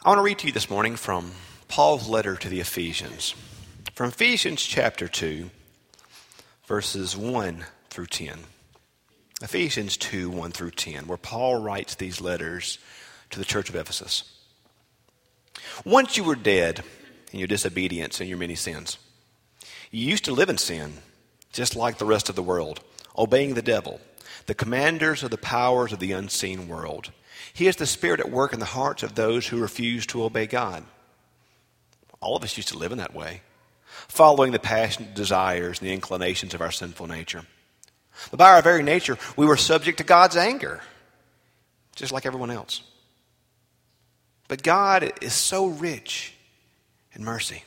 I want to read to you this morning from Paul's letter to the Ephesians. From Ephesians chapter 2, verses 1 through 10. Ephesians 2, 1 through 10, where Paul writes these letters to the church of Ephesus. Once you were dead in your disobedience and your many sins. You used to live in sin, just like the rest of the world, obeying the devil, the commanders of the powers of the unseen world. He is the spirit at work in the hearts of those who refuse to obey God. All of us used to live in that way, following the passionate desires and the inclinations of our sinful nature. But by our very nature, we were subject to God's anger, just like everyone else. But God is so rich in mercy.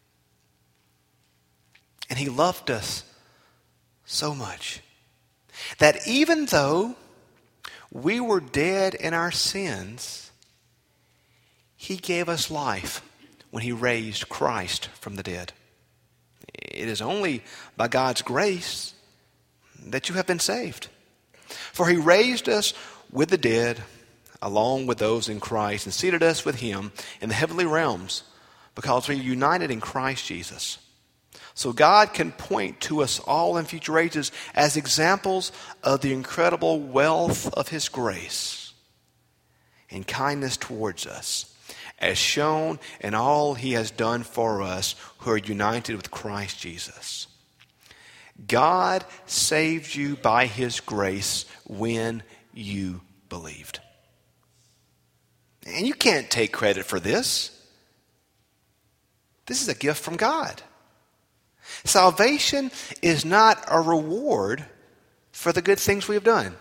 And He loved us so much that even though we were dead in our sins, He gave us life when He raised Christ from the dead. It is only by God's grace that you have been saved. For He raised us with the dead, along with those in Christ, and seated us with Him in the heavenly realms, because we are united in Christ Jesus. So God can point to us all in future ages as examples of the incredible wealth of His grace and kindness towards us, as shown in all He has done for us who are united with Christ Jesus. God saved you by His grace when you believed. And you can't take credit for this. This is a gift from God. Salvation is not a reward for the good things we have done.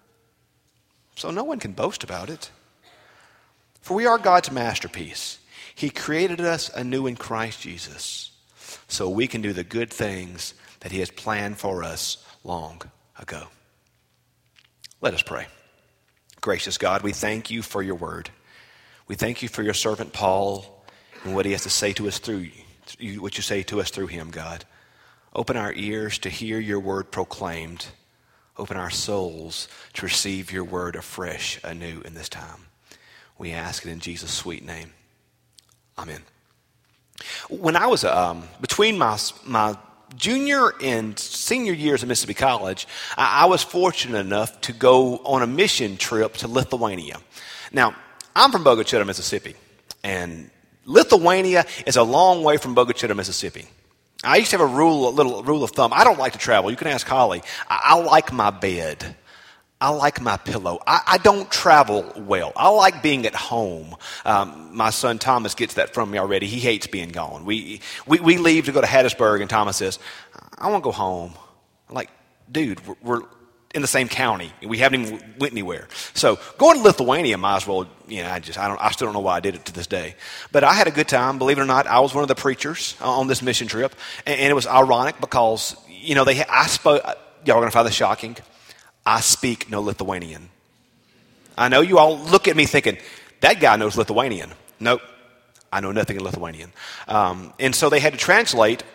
So no one can boast about it. For we are God's masterpiece. He created us anew in Christ Jesus so we can do the good things that He has planned for us long ago. Let us pray. Gracious God, we thank You for Your word. We thank You for Your servant Paul and what he has to say to us through You, what You say to us through him, God. Open our ears to hear Your word proclaimed. Open our souls to receive Your word afresh, anew in this time. We ask it in Jesus' sweet name. Amen. When I was between my junior and senior years at Mississippi College, I was fortunate enough to go on a mission trip to Lithuania. Now, I'm from Bogota, Mississippi, and Lithuania is a long way from Bogota, Mississippi. I used to have a little rule of thumb. I don't like to travel. You can ask Holly. I like my bed. I like my pillow. I don't travel well. I like being at home. My son Thomas gets that from me already. He hates being gone. We leave to go to Hattiesburg, and Thomas says, I want to go home. I'm like, dude, we're in the same county. We haven't even went anywhere. So going to Lithuania might as well, I still don't know why I did it to this day. But I had a good time. Believe it or not, I was one of the preachers on this mission trip. And it was ironic because, I spoke, y'all are going to find this shocking. I speak no Lithuanian. I know you all look at me thinking, that guy knows Lithuanian. Nope, I know nothing in Lithuanian. And so they had to translate,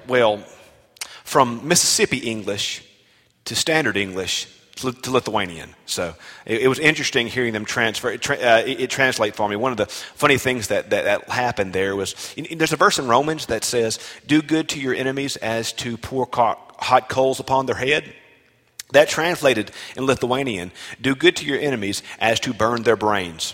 from Mississippi English to Standard English to Lithuanian. So it was interesting hearing them it translate for me. One of the funny things that happened there was, there's a verse in Romans that says, do good to your enemies as to pour hot coals upon their head. That translated in Lithuanian, do good to your enemies as to burn their brains.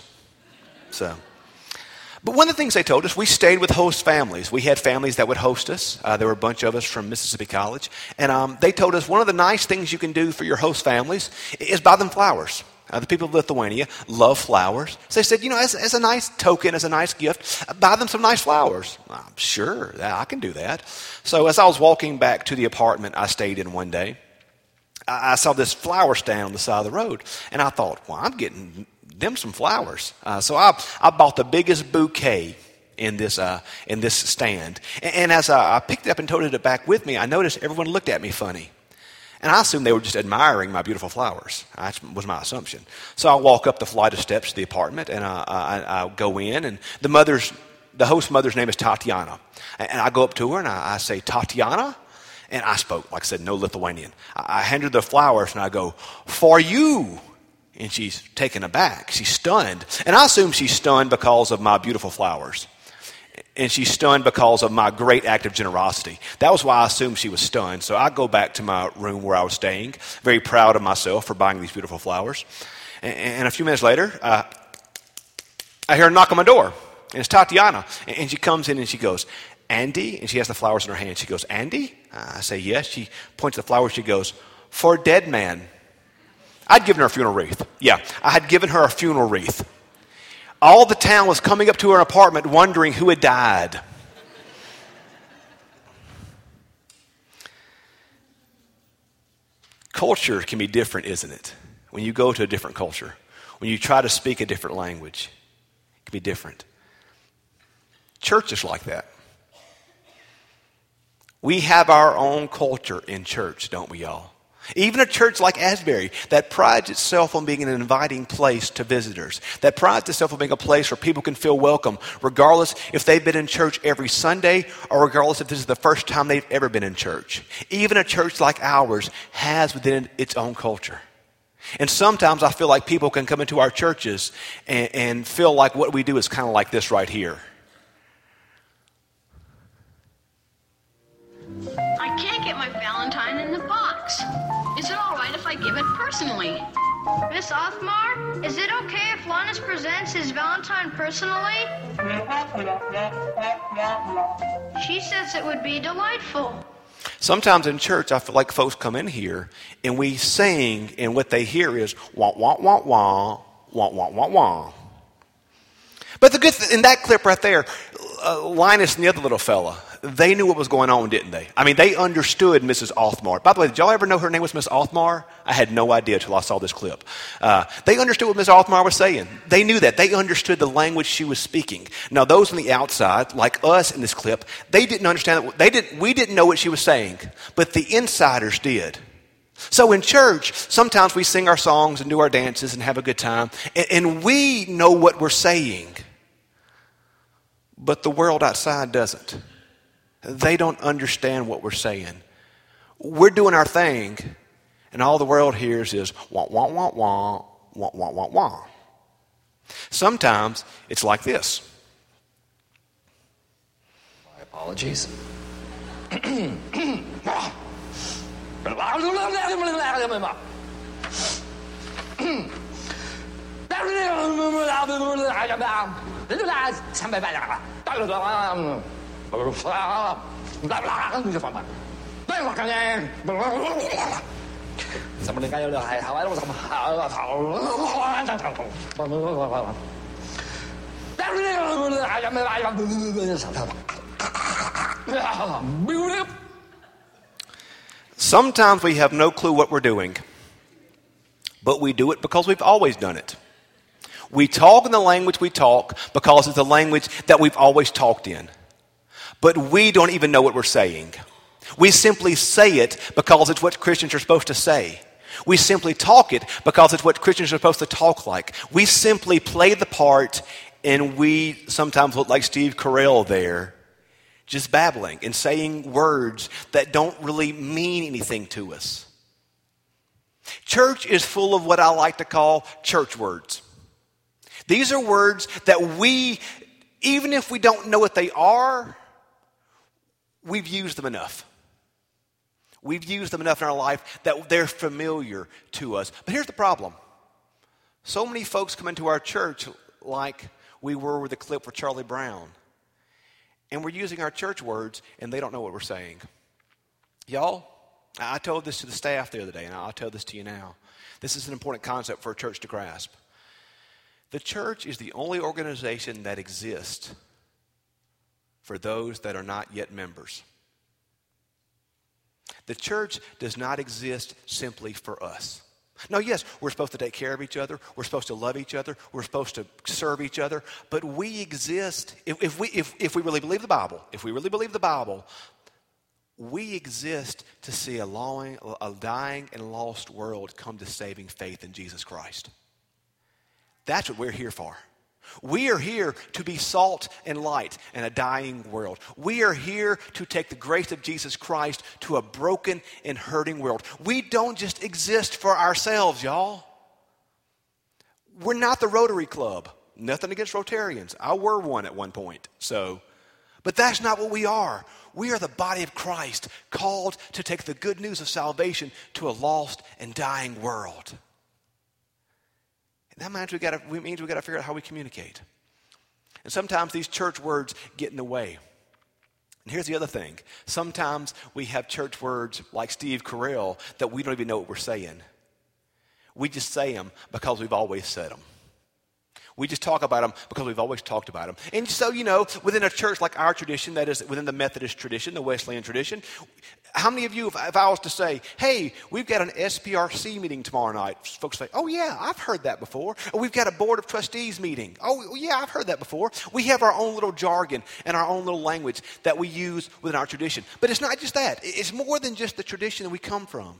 But one of the things they told us, we stayed with host families. We had families that would host us. There were a bunch of us from Mississippi College. And they told us one of the nice things you can do for your host families is buy them flowers. The people of Lithuania love flowers. So they said, as a nice token, as a nice gift, buy them some nice flowers. Sure, I can do that. So as I was walking back to the apartment I stayed in one day, I saw this flower stand on the side of the road. And I thought, I'm getting them some flowers. So I bought the biggest bouquet in this stand. And as I picked it up and toted it back with me, I noticed everyone looked at me funny. And I assumed they were just admiring my beautiful flowers. That was my assumption. So I walk up the flight of steps to the apartment, and I go in, and the host mother's name is Tatiana. And I go up to her, and I say, Tatiana? And I spoke, like I said, no Lithuanian. I hand her the flowers, and I go, for you. And she's taken aback. She's stunned. And I assume she's stunned because of my beautiful flowers. And she's stunned because of my great act of generosity. That was why I assumed she was stunned. So I go back to my room where I was staying, very proud of myself for buying these beautiful flowers. And a few minutes later, I hear a knock on my door. And it's Tatiana. And she comes in and she goes, Andy? And she has the flowers in her hand. She goes, Andy? I say, yes. She points to the flowers. She goes, for a dead man. I'd given her a funeral wreath. Yeah, I had given her a funeral wreath. All the town was coming up to her apartment wondering who had died. Culture can be different, isn't it? When you go to a different culture, when you try to speak a different language, it can be different. Church is like that. We have our own culture in church, don't we, y'all? Even a church like Asbury that prides itself on being an inviting place to visitors, that prides itself on being a place where people can feel welcome, regardless if they've been in church every Sunday or regardless if this is the first time they've ever been in church. Even a church like ours has within its own culture. And sometimes I feel like people can come into our churches and feel like what we do is kind of like this right here. I can't get my Valentine in the box. Is it all right if I give it personally? Miss Othmar, is it okay if Linus presents his Valentine personally? She says it would be delightful. Sometimes in church, I feel like folks come in here and we sing, and what they hear is wah, wah, wah, wah, wah, wah, wah, wah. But the good in that clip right there, Linus and the other little fella, they knew what was going on, didn't they? I mean, they understood Mrs. Othmar. By the way, did y'all ever know her name was Miss Othmar? I had no idea until I saw this clip. They understood what Miss Othmar was saying. They knew that. They understood the language she was speaking. Now, those on the outside, like us in this clip, they didn't understand. We didn't know what she was saying, but the insiders did. So in church, sometimes we sing our songs and do our dances and have a good time, and we know what we're saying, but the world outside doesn't. They don't understand what we're saying. We're doing our thing, and all the world hears is wah, wah, wah, wah, wah, wah, wah, wah. Sometimes it's like this. My apologies. Sometimes we have no clue what we're doing, but we do it because we've always done it. We talk in the language we talk because it's the language that we've always talked in. But we don't even know what we're saying. We simply say it because it's what Christians are supposed to say. We simply talk it because it's what Christians are supposed to talk like. We simply play the part, and we sometimes look like Steve Carell there, just babbling and saying words that don't really mean anything to us. Church is full of what I like to call church words. These are words that we, even if we don't know what they are, we've used them enough. We've used them enough in our life that they're familiar to us. But here's the problem. So many folks come into our church like we were with the clip for Charlie Brown. And we're using our church words, and they don't know what we're saying. Y'all, I told this to the staff the other day, and I'll tell this to you now. This is an important concept for a church to grasp. The church is the only organization that exists for those that are not yet members. The church does not exist simply for us. Now, yes, we're supposed to take care of each other. We're supposed to love each other. We're supposed to serve each other. But we exist, if we really believe the Bible, we exist to see a dying and lost world come to saving faith in Jesus Christ. That's what we're here for. We are here to be salt and light in a dying world. We are here to take the grace of Jesus Christ to a broken and hurting world. We don't just exist for ourselves, y'all. We're not the Rotary Club. Nothing against Rotarians. I were one at one point. But that's not what we are. We are the body of Christ, called to take the good news of salvation to a lost and dying world. And that means we got to figure out how we communicate. And sometimes these church words get in the way. And here's the other thing. Sometimes we have church words like Steve Carell that we don't even know what we're saying. We just say them because we've always said them. We just talk about them because we've always talked about them. And so, within a church like our tradition, that is within the Methodist tradition, the Wesleyan tradition, how many of you, if I was to say, hey, we've got an SPRC meeting tomorrow night, folks say, oh yeah, I've heard that before. Or we've got a board of trustees meeting. Oh yeah, I've heard that before. We have our own little jargon and our own little language that we use within our tradition. But it's not just that. It's more than just the tradition that we come from.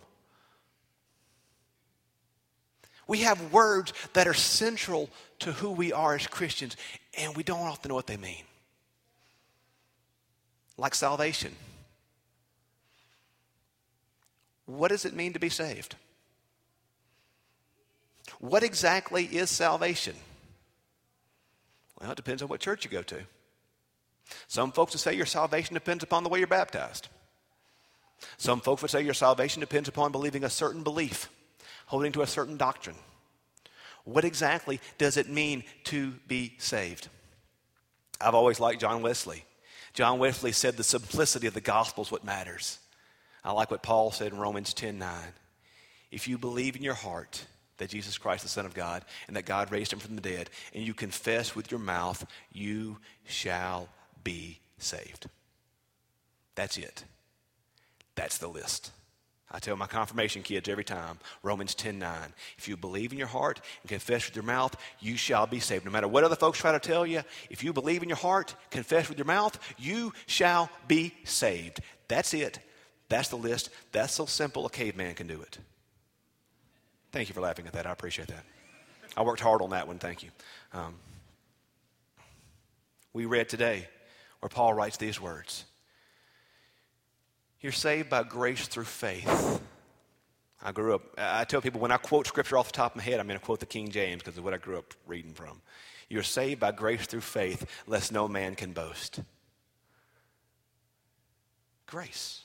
We have words that are central to who we are as Christians, and we don't often know what they mean. Like salvation. What does it mean to be saved? What exactly is salvation? Well, it depends on what church you go to. Some folks would say your salvation depends upon the way you're baptized. Some folks would say your salvation depends upon believing a certain belief, holding to a certain doctrine. What exactly does it mean to be saved? I've always liked John Wesley. John Wesley said the simplicity of the gospel is what matters. I like what Paul said in Romans 10:9. If you believe in your heart that Jesus Christ is the Son of God and that God raised him from the dead, and you confess with your mouth, you shall be saved. That's it. That's the list. I tell my confirmation kids every time, Romans 10:9. If you believe in your heart and confess with your mouth, you shall be saved. No matter what other folks try to tell you, if you believe in your heart, confess with your mouth, you shall be saved. That's it. That's the list. That's so simple a caveman can do it. Thank you for laughing at that. I appreciate that. I worked hard on that one. Thank you. We read today where Paul writes these words. You're saved by grace through faith. I tell people when I quote scripture off the top of my head, I'm going to quote the King James because of what I grew up reading from. You're saved by grace through faith, lest no man can boast. Grace.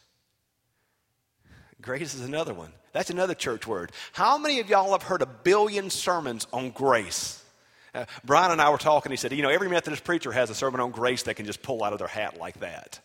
Grace is another one. That's another church word. How many of y'all have heard 1 billion sermons on grace? Brian and I were talking. He said, every Methodist preacher has a sermon on grace they can just pull out of their hat like that.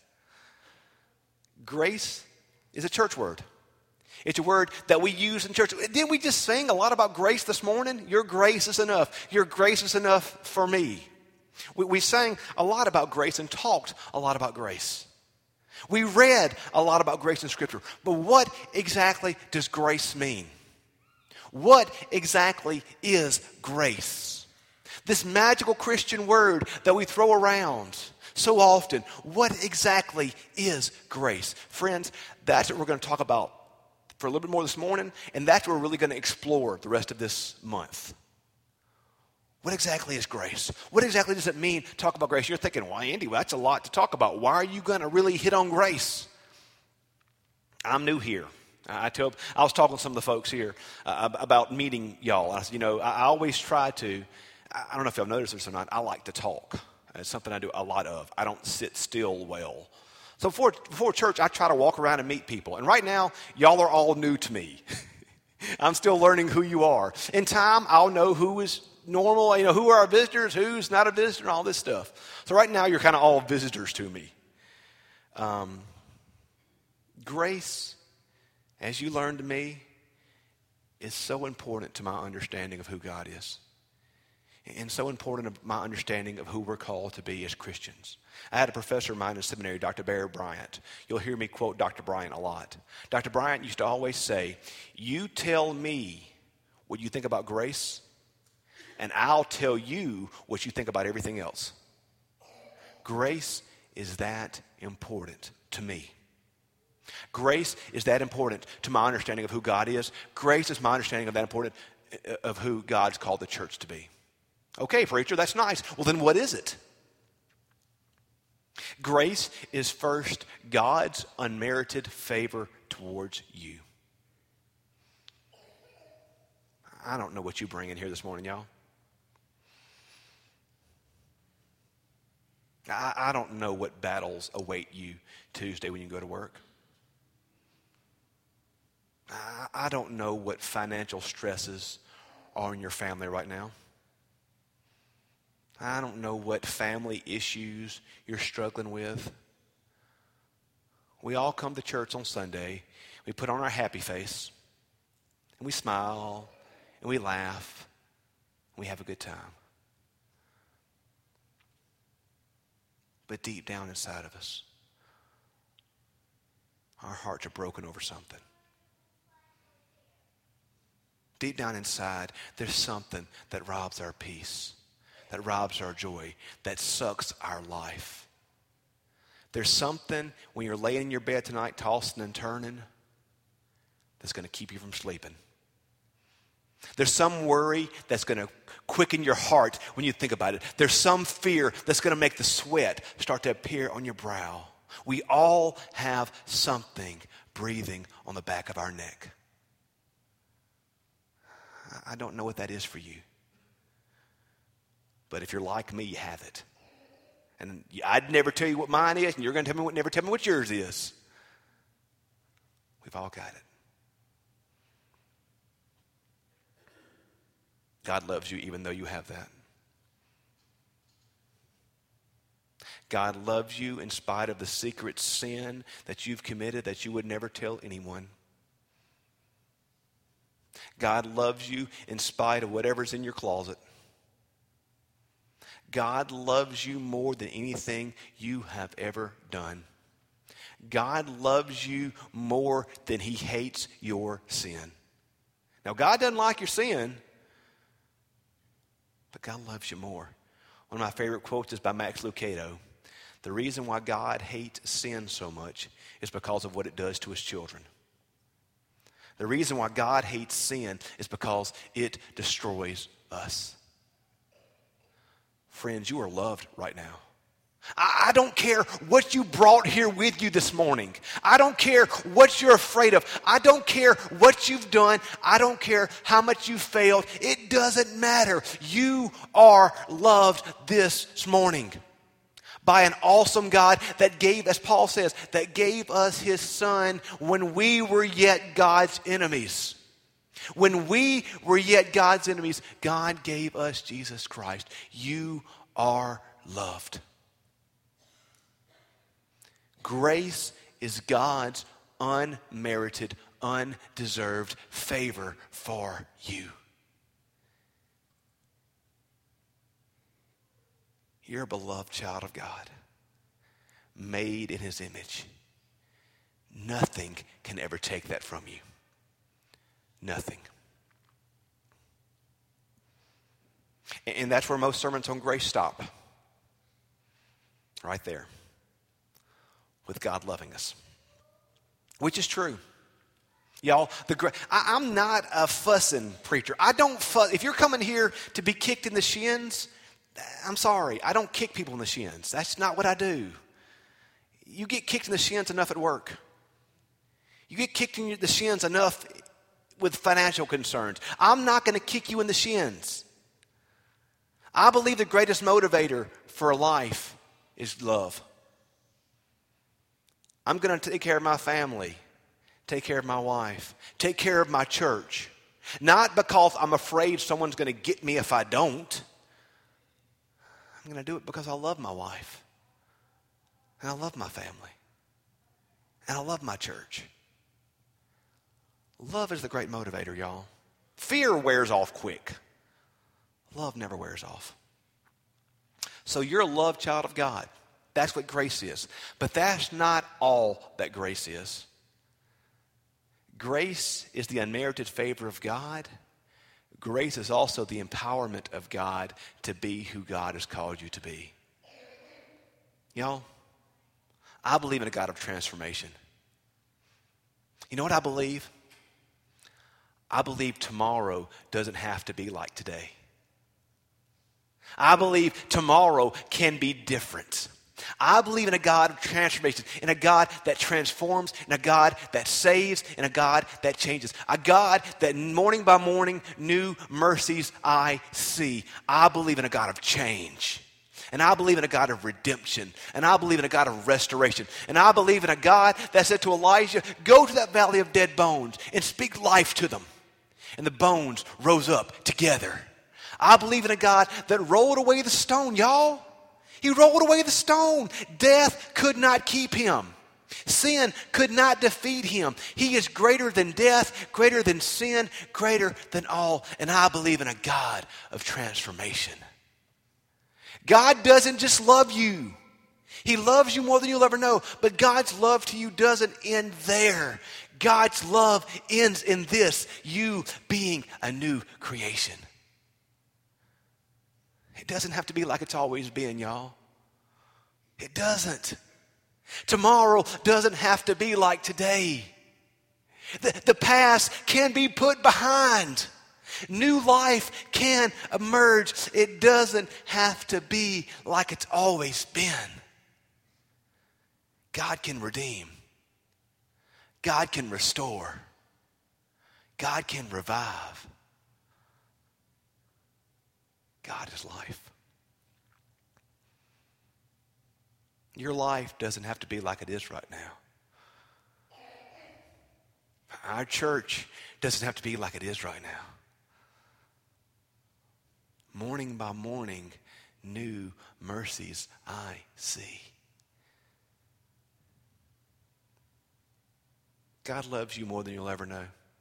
Grace is a church word. It's a word that we use in church. Didn't we just sing a lot about grace this morning? Your grace is enough. Your grace is enough for me. We sang a lot about grace and talked a lot about grace. We read a lot about grace in Scripture. But what exactly does grace mean? What exactly is grace? This magical Christian word that we throw around so often. What exactly is grace? Friends, that's what we're going to talk about for a little bit more this morning, and that's what we're really going to explore the rest of this month. What exactly is grace? What exactly does it mean to talk about grace? You're thinking, well, Andy, that's a lot to talk about. Why are you going to really hit on grace? I'm new here. I was talking to some of the folks here about meeting y'all. I always try to, I don't know if y'all noticed this or not, I like to talk. It's something I do a lot of. I don't sit still well. So before church, I try to walk around and meet people. And right now, y'all are all new to me. I'm still learning who you are. In time, I'll know who is normal, who are our visitors, who's not a visitor, and all this stuff. So right now, you're kind of all visitors to me. Grace, as you learned to me, is so important to my understanding of who God is. And so important to my understanding of who we're called to be as Christians. I had a professor of mine in seminary, Dr. Barry Bryant. You'll hear me quote Dr. Bryant a lot. Dr. Bryant used to always say, you tell me what you think about grace, and I'll tell you what you think about everything else. Grace is that important to me. Grace is that important to my understanding of who God is. Grace is my understanding of that important of who God's called the church to be. Okay, preacher, that's nice. Well, then what is it? Grace is first God's unmerited favor towards you. I don't know what you bring in here this morning, y'all. I don't know what battles await you Tuesday when you go to work. I don't know what financial stresses are in your family right now. I don't know what family issues you're struggling with. We all come to church on Sunday. We put on our happy face, and we smile, and we laugh, and we have a good time. But deep down inside of us, our hearts are broken over something. Deep down inside, there's something that robs our peace, that robs our joy, that sucks our life. There's something when you're laying in your bed tonight, tossing and turning, that's going to keep you from sleeping. There's some worry that's going to quicken your heart when you think about it. There's some fear that's going to make the sweat start to appear on your brow. We all have something breathing on the back of our neck. I don't know what that is for you. But if you're like me, you have it. And I'd never tell you what mine is, and you're going to never tell me what yours is. We've all got it. God loves you even though you have that. God loves you in spite of the secret sin that you've committed that you would never tell anyone. God loves you in spite of whatever's in your closet. God loves you more than anything you have ever done. God loves you more than he hates your sin. Now, God doesn't like your sin, but God loves you more. One of my favorite quotes is by Max Lucado. The reason why God hates sin so much is because of what it does to his children. The reason why God hates sin is because it destroys us. Friends, you are loved right now. I don't care what you brought here with you this morning. I don't care what you're afraid of. I don't care what you've done. I don't care how much you failed. It doesn't matter. You are loved this morning by an awesome God that gave, as Paul says, that gave us his son when we were yet God's enemies. When we were yet God's enemies, God gave us Jesus Christ. You are loved. Grace is God's unmerited, undeserved favor for you. You're a beloved child of God, made in his image. Nothing can ever take that from you. Nothing. And that's where most sermons on grace stop. Right there. With God loving us. Which is true. Y'all, I'm not a fussing preacher. I don't fuss. If you're coming here to be kicked in the shins, I'm sorry. I don't kick people in the shins. That's not what I do. You get kicked in the shins enough at work. You get kicked in the shins enough with financial concerns. I'm not going to kick you in the shins. I believe the greatest motivator for life is love. I'm going to take care of my family, take care of my wife, take care of my church. Not because I'm afraid someone's going to get me if I don't. I'm going to do it because I love my wife. And I love my family. And I love my church. Love is the great motivator, y'all. Fear wears off quick. Love never wears off. So you're a loved child of God. That's what grace is. But that's not all that grace is. Grace is the unmerited favor of God. Grace is also the empowerment of God to be who God has called you to be. Y'all, I believe in a God of transformation. You know what I believe? I believe tomorrow doesn't have to be like today. I believe tomorrow can be different. I believe in a God of transformation, in a God that transforms, in a God that saves, in a God that changes. A God that morning by morning, new mercies I see. I believe in a God of change. And I believe in a God of redemption. And I believe in a God of restoration. And I believe in a God that said to Elijah, go to that valley of dead bones and speak life to them. And the bones rose up together. I believe in a God that rolled away the stone, y'all. He rolled away the stone. Death could not keep him. Sin could not defeat him. He is greater than death, greater than sin, greater than all. And I believe in a God of transformation. God doesn't just love you. He loves you more than you'll ever know. But God's love to you doesn't end there. God's love ends in this, you being a new creation. It doesn't have to be like it's always been, y'all. It doesn't. Tomorrow doesn't have to be like today. The past can be put behind. New life can emerge. It doesn't have to be like it's always been. God can redeem. God can restore. God can revive. God is life. Your life doesn't have to be like it is right now. Our church doesn't have to be like it is right now. Morning by morning, new mercies I see. God loves you more than you'll ever know.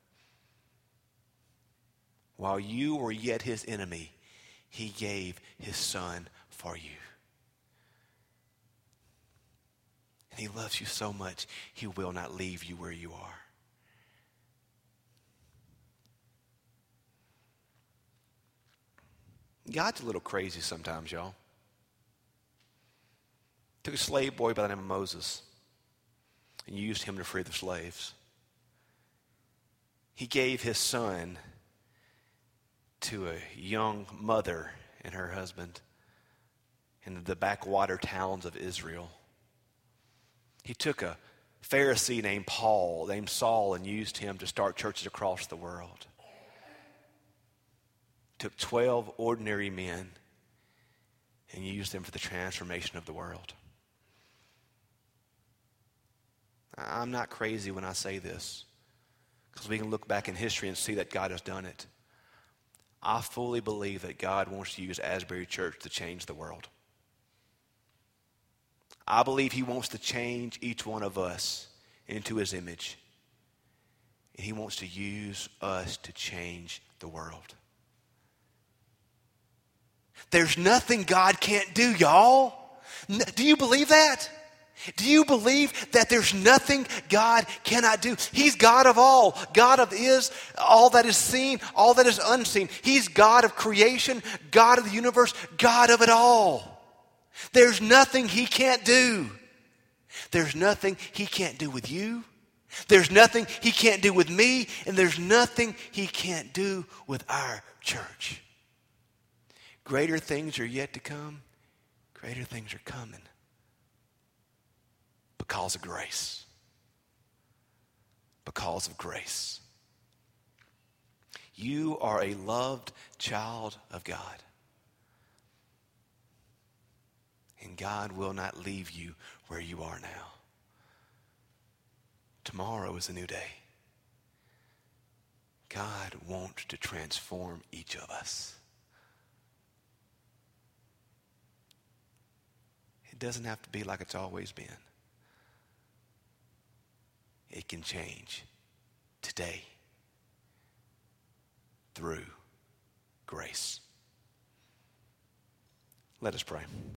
While you were yet his enemy, he gave his son for you. And he loves you so much, he will not leave you where you are. God's a little crazy sometimes, y'all. Took a slave boy by the name of Moses and used him to free the slaves. He gave his son to a young mother and her husband in the backwater towns of Israel. He took a Pharisee named Saul, and used him to start churches across the world. Took 12 ordinary men and used them for the transformation of the world. I'm not crazy when I say this, because we can look back in history and see that God has done it. I fully believe that God wants to use Asbury Church to change the world. I believe he wants to change each one of us into his image. And he wants to use us to change the world. There's nothing God can't do, y'all. Do you believe that? Do you believe that there's nothing God cannot do? He's God of all. God of all that is seen, all that is unseen. He's God of creation, God of the universe, God of it all. There's nothing he can't do. There's nothing he can't do with you. There's nothing he can't do with me. And there's nothing he can't do with our church. Greater things are yet to come. Greater things are coming. Because of grace. Because of grace. You are a loved child of God. And God will not leave you where you are now. Tomorrow is a new day. God wants to transform each of us. It doesn't have to be like it's always been. It can change today through grace. Let us pray.